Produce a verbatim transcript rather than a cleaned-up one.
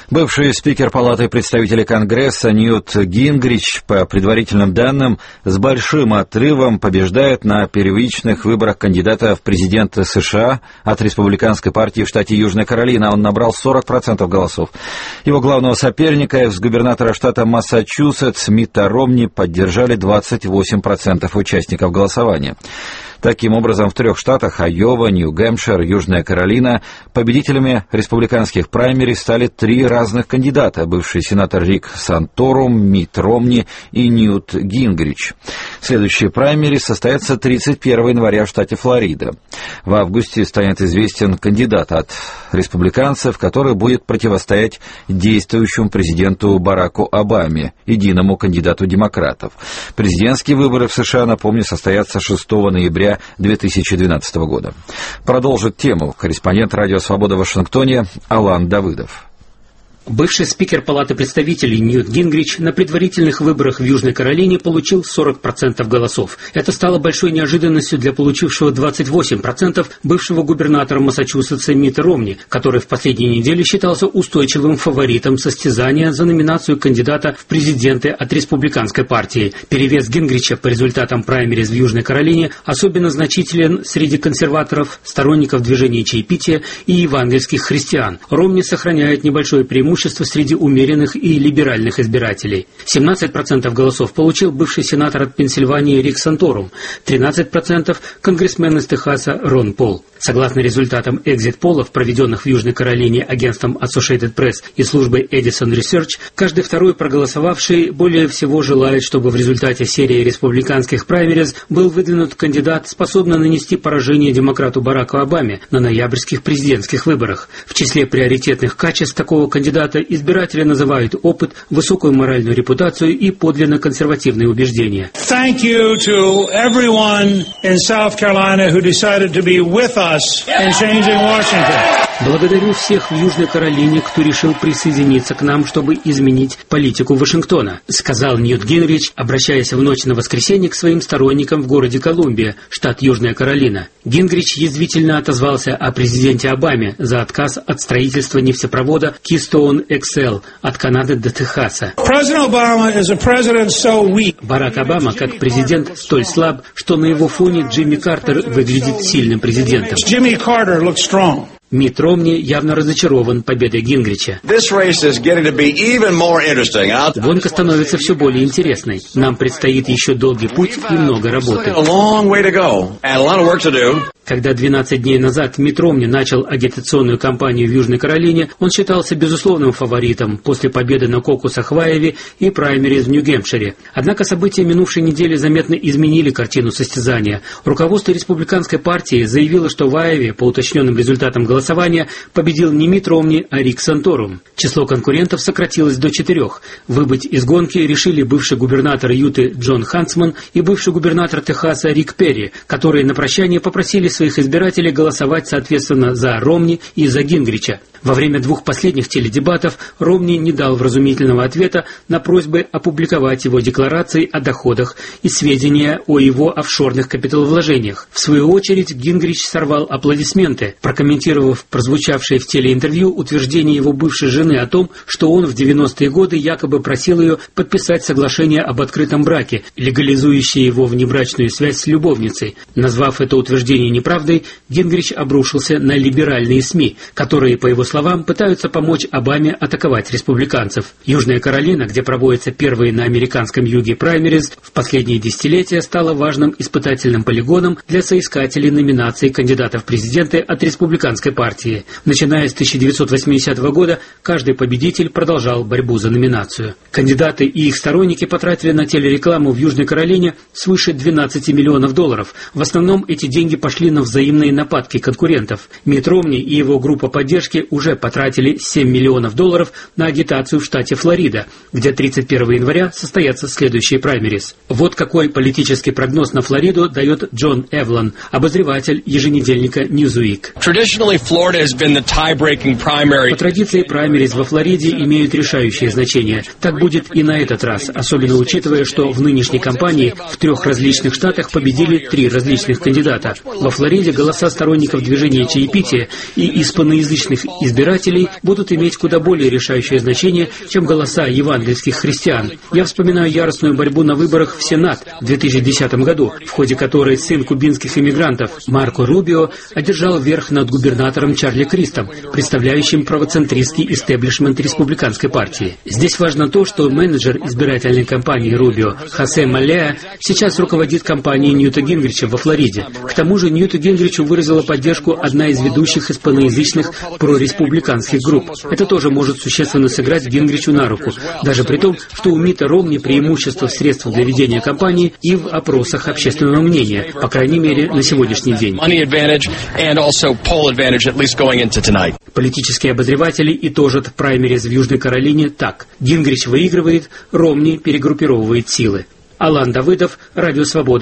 Бывший спикер Палаты представителей Конгресса Ньют Гингрич, по предварительным данным, с большим отрывом побеждает на первичных выборах кандидата в президенты США от республиканской партии в штате Южная Каролина. Он набрал сорок процентов голосов. Его главного соперника, экс-губернатора штата Массачусетс Митта Ромни, поддержали двадцать восемь процентов участников голосования. Таким образом, в трех штатах — Айова, Нью-Гэмпшир, Южная Каролина — победителями республиканских праймериз стали три разных кандидата: бывший сенатор Рик Санторум, Митт Ромни и Ньют Гингрич. Следующие праймериз состоятся тридцать первого января в штате Флорида. В августе станет известен кандидат от республиканцев, который будет противостоять действующему президенту Бараку Обаме, единому кандидату демократов. Президентские выборы в США, напомню, состоятся шестого ноября две тысячи двенадцатого года. Продолжит тему корреспондент «Радио Свобода» в Вашингтоне Алан Давыдов. Бывший спикер Палаты представителей Ньют Гингрич на предварительных выборах в Южной Каролине получил сорок процентов голосов. Это стало большой неожиданностью для получившего двадцать восемь процентов бывшего губернатора Массачусетса Митта Ромни, который в последние недели считался устойчивым фаворитом состязания за номинацию кандидата в президенты от республиканской партии. Перевес Гингрича по результатам праймериз в Южной Каролине особенно значителен среди консерваторов, сторонников движения чаепития и евангельских христиан. Ромни сохраняет небольшое преимущество среди умеренных и либеральных избирателей. семнадцать процентов голосов получил бывший сенатор от Пенсильвании Рик Санторум, тринадцать процентов конгрессмен из Техаса Рон Пол. Согласно результатам экзит-полов, проведенных в Южной Каролине агентством Associated Press и службой Edison Research, каждый второй проголосовавший более всего желает, чтобы в результате серии республиканских праймериз был выдвинут кандидат, способный нанести поражение демократу Бараку Обаме на ноябрьских президентских выборах. В числе приоритетных качеств такого кандидата избиратели называют опыт, высокую моральную репутацию и подлинно консервативные убеждения. Thank you to everyone in South Carolina who decided to be with us in changing Washington. Благодарю всех в Южной Каролине, кто решил присоединиться к нам, чтобы изменить политику Вашингтона, сказал Ньют Гингрич, обращаясь в ночь на воскресенье к своим сторонникам в городе Колумбия, штат Южная Каролина. Гингрич язвительно отозвался о президенте Обаме за отказ от строительства нефтепровода Keystone икс эл от Канады до Техаса. Барак Обама как президент столь слаб, что на его фоне Джимми Картер выглядит сильным президентом. Митт Ромни явно разочарован победой Гингрича. Гонка становится все более интересной. Нам предстоит еще долгий путь и много работы. Когда двенадцать дней назад Митт Ромни начал агитационную кампанию в Южной Каролине, он считался безусловным фаворитом после победы на кокусах в Айове и праймериз в Нью-Гэмпшире. Однако события минувшей недели заметно изменили картину состязания. Руководство республиканской партии заявило, что в Айове по уточненным результатам голосования победил не Митт Ромни, а Рик Санторум. Число конкурентов сократилось до четырех. Выбыть из гонки решили бывший губернатор Юты Джон Хантсман и бывший губернатор Техаса Рик Перри, которые на прощание попросили своих избирателей голосовать соответственно за Ромни и за Гингрича. Во время двух последних теледебатов Ромни не дал вразумительного ответа на просьбы опубликовать его декларации о доходах и сведения о его офшорных капиталовложениях. В свою очередь Гингрич сорвал аплодисменты, прокомментировав прозвучавшее в телеинтервью утверждение его бывшей жены о том, что он в девяностые годы якобы просил ее подписать соглашение об открытом браке, легализующее его внебрачную связь с любовницей. Назвав это утверждение неправдой, Гингрич обрушился на либеральные СМИ, которые, по его словам, пытаются помочь Обаме атаковать республиканцев. Южная Каролина, где проводятся первые на американском юге праймериз, в последние десятилетия стала важным испытательным полигоном для соискателей номинаций кандидатов в президенты от республиканской партии. Начиная с тысяча девятьсот восьмидесятого года, каждый победитель продолжал борьбу за номинацию. Кандидаты и их сторонники потратили на телерекламу в Южной Каролине свыше двенадцати миллионов долларов. В основном эти деньги пошли на взаимные нападки конкурентов. Митт Ромни и его группа поддержки уже потратили семь миллионов долларов на агитацию в штате Флорида, где тридцать первого января состоятся следующие праймериз. Вот какой политический прогноз на Флориду дает Джон Эвлон, обозреватель еженедельника Newsweek. По традиции, праймериз во Флориде имеют решающее значение. Так будет и на этот раз, особенно учитывая, что в нынешней кампании в трех различных штатах победили три различных кандидата. Во Флориде голоса сторонников движения чаепития и испаноязычных избирателей избирателей будут иметь куда более решающее значение, чем голоса евангельских христиан. Я вспоминаю яростную борьбу на выборах в Сенат в две тысячи десятом году, в ходе которой сын кубинских иммигрантов Марко Рубио одержал верх над губернатором Чарли Кристом, представляющим правоцентристский истеблишмент республиканской партии. Здесь важно то, что менеджер избирательной кампании Рубио Хосе Малеа сейчас руководит кампанией Ньюта Гингрича во Флориде. К тому же Ньюту Гингричу выразила поддержку одна из ведущих испаноязычных прореспубликанских групп. Это тоже может существенно сыграть Гингричу на руку, даже при том, что у Митта Ромни преимущество в средствах для ведения кампании и в опросах общественного мнения, по крайней мере, на сегодняшний день. Политические обозреватели итожат праймериз в Южной Каролине так. Гингрич выигрывает, Ромни перегруппировывает силы. Алан Давыдов, Радио Свобода.